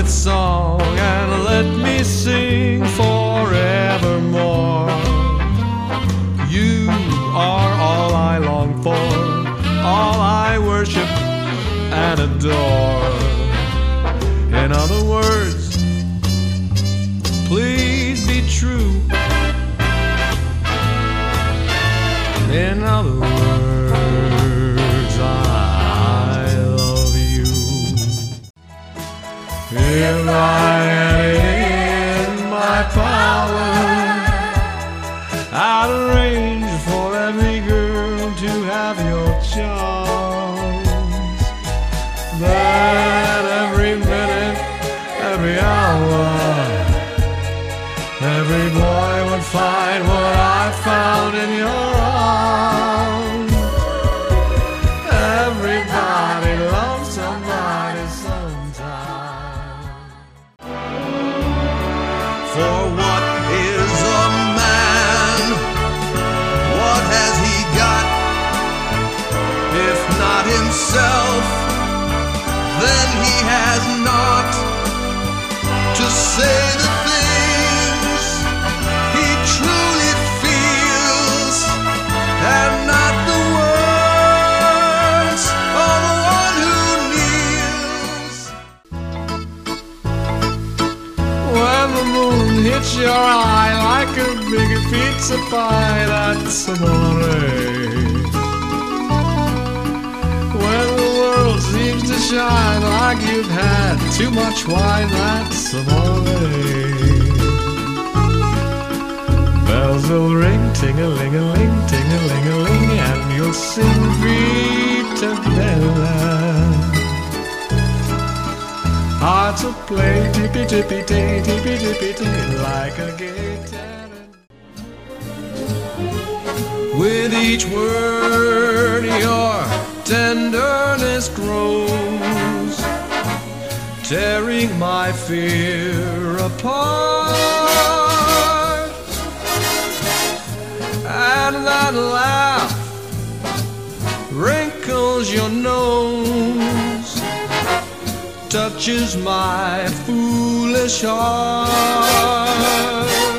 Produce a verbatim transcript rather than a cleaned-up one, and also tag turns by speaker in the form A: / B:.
A: with song and let me sing forevermore. You are all I long for, all I worship and adore. In other words, please be true. In other words, I love you. If I had it in my power, I'd arrange for every girl to have your charms. That every minute, every hour, every boy would find what I found in your arms. Everybody loves somebody sometime. For what is a man? What has he got? If not himself, then he has not to say the things he truly feels, and not the words of the one who kneels. When the moon hits your eye like a big pizza pie, that's amore. When the world seems to shine like you've had too much wine, that's amore. Bells will ring, ting-a-ling-a-ling, ting-a-ling-a-ling, and you'll sing Vita Bella. Hearts will play tippy-tippy-tay, tippy-tippy-tay, like a guitar. With each word your tenderness grows, tearing my fear apart. And that laugh wrinkles your nose, touches my foolish heart.